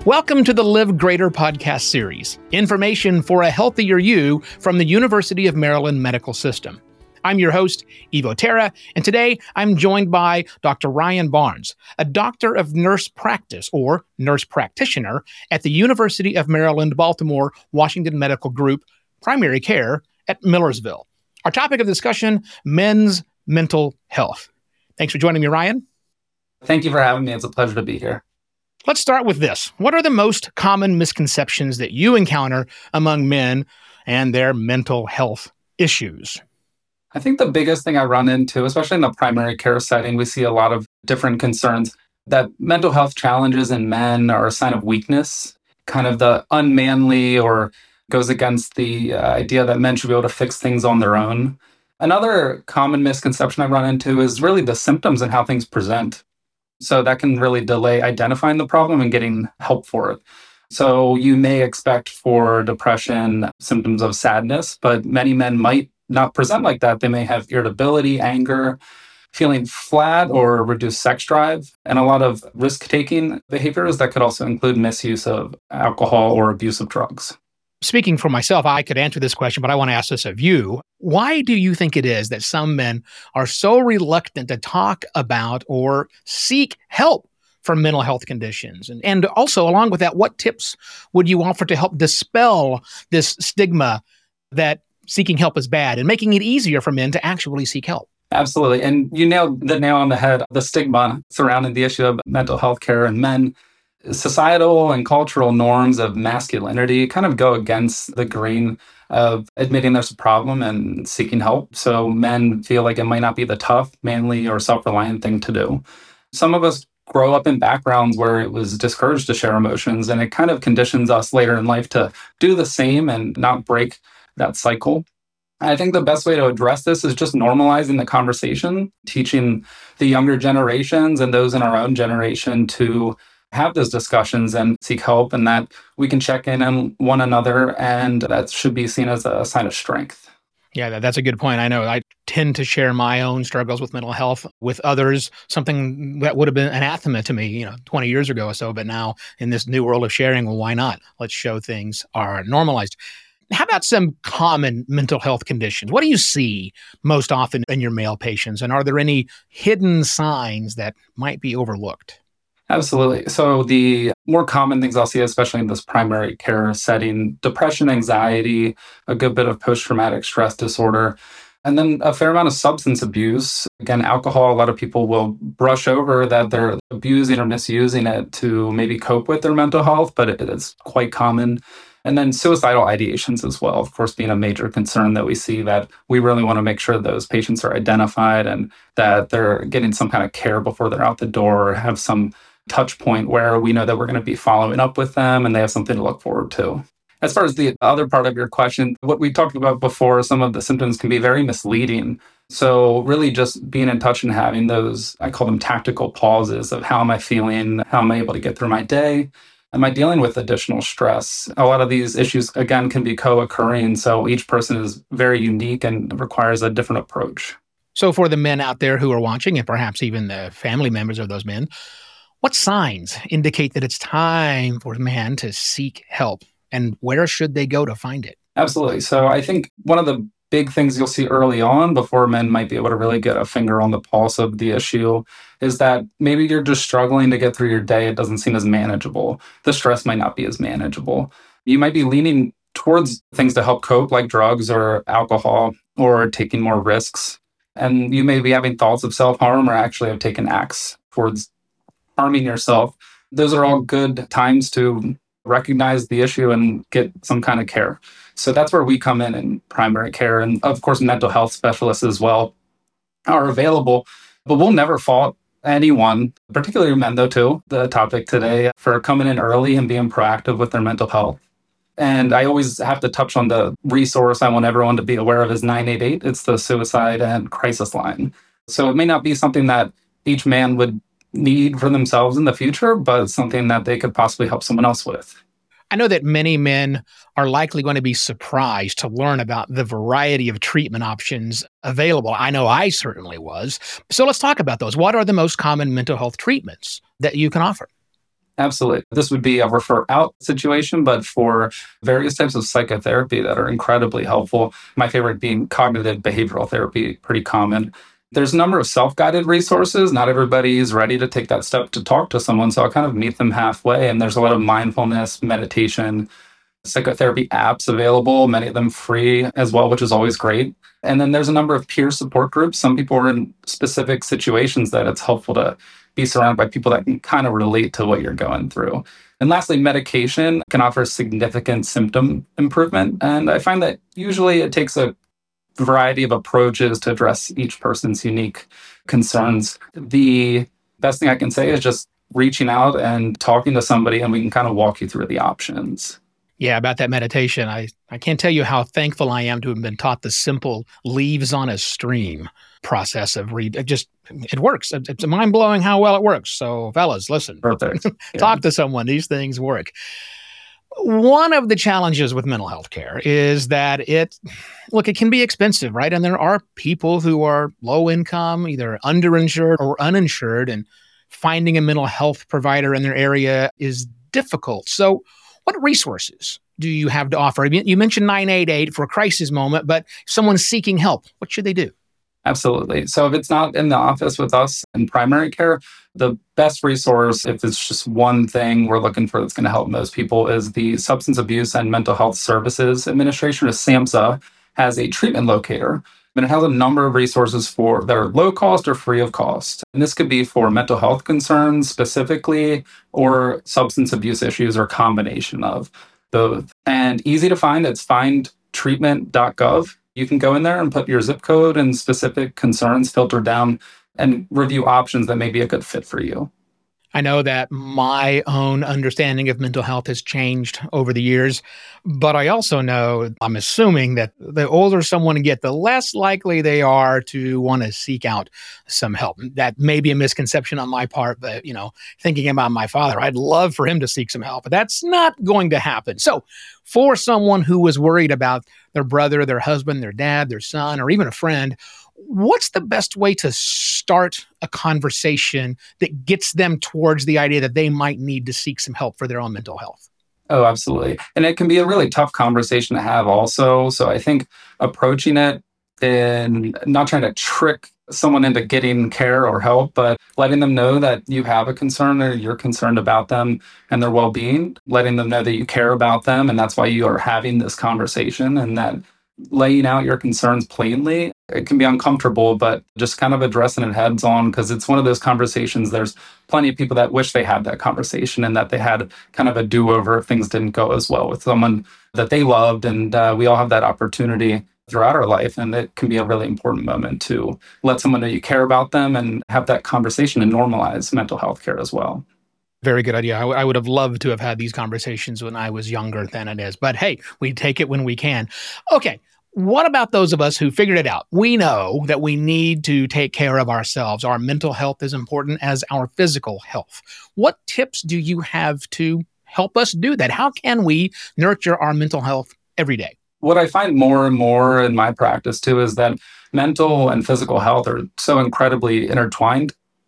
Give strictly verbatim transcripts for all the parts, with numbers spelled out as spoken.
Welcome to the Live Greater podcast series, information for a healthier you from the University of Maryland Medical System. I'm your host, Evo Terra, and today I'm joined by Doctor Ryan Barnes, a doctor of nurse practice or nurse practitioner at the University of Maryland, Baltimore, Washington Medical Group, Primary Care at Millersville. Our topic of discussion, men's mental health. Thanks for joining me, Ryan. Thank you for having me. It's a pleasure to be here. Let's start with this. What are the most common misconceptions that you encounter among men and their mental health issues? I think the biggest thing I run into, especially in the primary care setting, we see a lot of different concerns that mental health challenges in men are a sign of weakness, kind of the unmanly, or goes against the uh, idea that men should be able to fix things on their own. Another common misconception I run into is really the symptoms and how things present. So that can really delay identifying the problem and getting help for it. So you may expect for depression symptoms of sadness, but many men might not present like that. They may have irritability, anger, feeling flat, or reduced sex drive, and a lot of risk-taking behaviors that could also include misuse of alcohol or abuse of drugs. Speaking for myself, I could answer this question, but I want to ask this of you. Why do you think it is that some men are so reluctant to talk about or seek help for mental health conditions? And, and also, along with that, what tips would you offer to help dispel this stigma that seeking help is bad and making it easier for men to actually seek help? Absolutely. And you nailed the nail on the head, the stigma surrounding the issue of mental health care in men. Societal and cultural norms of masculinity kind of go against the grain of admitting there's a problem and seeking help. So men feel like it might not be the tough, manly, or self-reliant thing to do. Some of us grow up in backgrounds where it was discouraged to share emotions, and it kind of conditions us later in life to do the same and not break that cycle. I think the best way to address this is just normalizing the conversation, teaching the younger generations and those in our own generation to have those discussions and seek help, and that we can check in on one another, and that should be seen as a sign of strength. Yeah, that's a good point. I know I tend to share my own struggles with mental health with others, something that would have been anathema to me, you know, twenty years ago or so, but now in this new world of sharing, well, why not? Let's show things are normalized. How about some common mental health conditions? What do you see most often in your male patients, and are there any hidden signs that might be overlooked? Absolutely. So the more common things I'll see, especially in this primary care setting, depression, anxiety, a good bit of post-traumatic stress disorder, and then a fair amount of substance abuse. Again, alcohol, a lot of people will brush over that they're abusing or misusing it to maybe cope with their mental health, but it is quite common. And then suicidal ideations as well, of course, being a major concern that we see, that we really want to make sure those patients are identified and that they're getting some kind of care before they're out the door, or have some touch point where we know that we're going to be following up with them and they have something to look forward to. As far as the other part of your question, what we talked about before, some of the symptoms can be very misleading. So really just being in touch and having those, I call them tactical pauses of how am I feeling? How am I able to get through my day? Am I dealing with additional stress? A lot of these issues, again, can be co-occurring. So each person is very unique and requires a different approach. So for the men out there who are watching, and perhaps even the family members of those men, what signs indicate that it's time for a man to seek help, and where should they go to find it? Absolutely. So I think one of the big things you'll see early on before men might be able to really get a finger on the pulse of the issue is that maybe you're just struggling to get through your day. It doesn't seem as manageable. The stress might not be as manageable. You might be leaning towards things to help cope, like drugs or alcohol, or taking more risks. And you may be having thoughts of self-harm, or actually have taken acts towards harming yourself. Those are all good times to recognize the issue and get some kind of care. So that's where we come in in primary care. And of course, mental health specialists as well are available, but we'll never fault anyone, particularly men though too, the topic today, for coming in early and being proactive with their mental health. And I always have to touch on the resource I want everyone to be aware of is nine eight eight. It's the suicide and crisis line. So it may not be something that each man would need for themselves in the future, but something that they could possibly help someone else with. I know that many men are likely going to be surprised to learn about the variety of treatment options available. I know I certainly was. So let's talk about those. What are the most common mental health treatments that you can offer? Absolutely. This would be a refer out situation, but for various types of psychotherapy that are incredibly helpful. My favorite being cognitive behavioral therapy, pretty common. There's a number of self guided resources. Not everybody is ready to take that step to talk to someone. So I kind of meet them halfway. And there's a lot of mindfulness, meditation, psychotherapy apps available, many of them free as well, which is always great. And then there's a number of peer support groups. Some people are in specific situations that it's helpful to be surrounded by people that can kind of relate to what you're going through. And lastly, medication can offer significant symptom improvement. And I find that usually it takes a variety of approaches to address each person's unique concerns. The best thing I can say is just reaching out and talking to somebody, and we can kind of walk you through the options. Yeah, about that meditation, I, I can't tell you how thankful I am to have been taught the simple leaves on a stream process of read. It just, it works. It's mind blowing how well it works. So fellas, listen, Perfect. talk to someone. These things work. One of the challenges with mental health care is that it, look, it can be expensive, right? And there are people who are low income, either underinsured or uninsured, and finding a mental health provider in their area is difficult. So what resources do you have to offer? You mentioned nine eight eight for a crisis moment, but if someone's seeking help, what should they do? Absolutely. So if it's not in the office with us in primary care, the best resource, if it's just one thing we're looking for that's going to help most people, is the Substance Abuse and Mental Health Services Administration, or SAMHSA, has a treatment locator. And it has a number of resources for that are low cost or free of cost. And this could be for mental health concerns specifically, or substance abuse issues, or combination of both. And easy to find, it's find treatment dot gov. You can go in there and put your zip code and specific concerns, filter down, and review options that may be a good fit for you. I know that my own understanding of mental health has changed over the years, but I also know, I'm assuming that the older someone gets, the less likely they are to want to seek out some help. That may be a misconception on my part, but, you know, thinking about my father, I'd love for him to seek some help, but that's not going to happen. So for someone who was worried about their brother, their husband, their dad, their son, or even a friend, what's the best way to start a conversation that gets them towards the idea that they might need to seek some help for their own mental health? Oh, absolutely. And it can be a really tough conversation to have also. So I think approaching it and not trying to trick someone into getting care or help, but letting them know that you have a concern or you're concerned about them and their well-being, letting them know that you care about them. And that's why you are having this conversation, and that laying out your concerns plainly, it can be uncomfortable, but just kind of addressing it heads on, because it's one of those conversations. There's plenty of people that wish they had that conversation and that they had kind of a do-over if things didn't go as well with someone that they loved. And uh, we all have that opportunity throughout our life. And it can be a really important moment to let someone know you care about them and have that conversation and normalize mental health care as well. Very good idea. I, w- I would have loved to have had these conversations when I was younger than it is. But hey, we take it when we can. Okay. What about those of us who figured it out? We know that we need to take care of ourselves. Our mental health is important as our physical health. What tips do you have to help us do that? How can we nurture our mental health every day? What I find more and more in my practice too is that mental and physical health are so incredibly intertwined.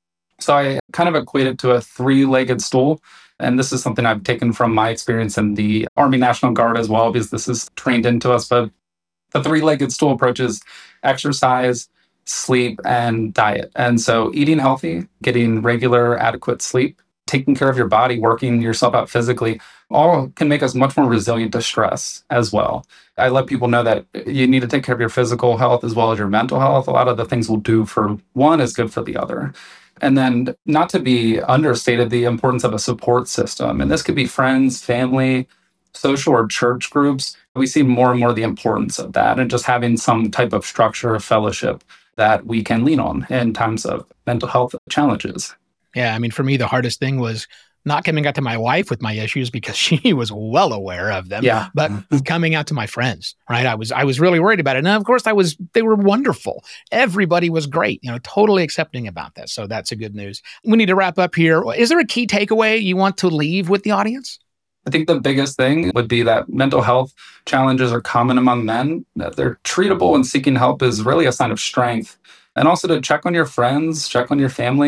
So I kind of equate it to a three-legged stool. And this is something I've taken from my experience in the Army National Guard as well, because this is trained into us. But the three-legged stool approach is exercise, sleep, and diet. And so eating healthy, getting regular, adequate sleep, taking care of your body, working yourself out physically, all can make us much more resilient to stress as well. I let people know that you need to take care of your physical health as well as your mental health. A lot of the things we'll do for one is good for the other. And then, not to be understated, the importance of a support system. And this could be friends, family, social or church groups. We see more and more the importance of that, and just having some type of structure or fellowship that we can lean on in times of mental health challenges. Yeah, I mean, for me, the hardest thing was not coming out to my wife with my issues because she was well aware of them, Yeah. but coming out to my friends, right? I was I was really worried about it. And of course, I was they were wonderful. Everybody was great, you know, totally accepting about that. So that's a good news. We need to wrap up here. Is there a key takeaway you want to leave with the audience? I think the biggest thing would be that mental health challenges are common among men, that they're treatable, and seeking help is really a sign of strength. And also to check on your friends, check on your family.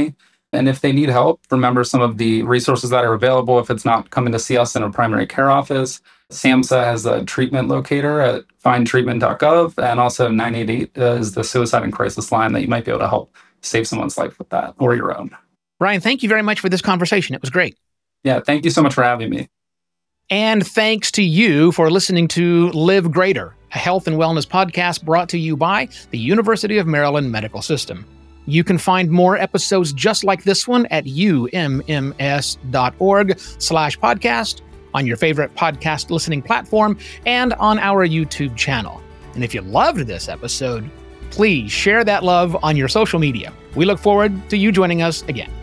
And if they need help, remember some of the resources that are available if it's not coming to see us in a primary care office. SAMHSA has a treatment locator at find treatment dot gov, and also nine eight eight is the suicide and crisis line that you might be able to help save someone's life with that or your own. Ryan, thank you very much for this conversation. It was great. Yeah, thank you so much for having me. And thanks to you for listening to Live Greater, a health and wellness podcast brought to you by the University of Maryland Medical System. You can find more episodes just like this one at u m m s dot org slash podcast, on your favorite podcast listening platform, and on our YouTube channel. And if you loved this episode, please share that love on your social media. We look forward to you joining us again.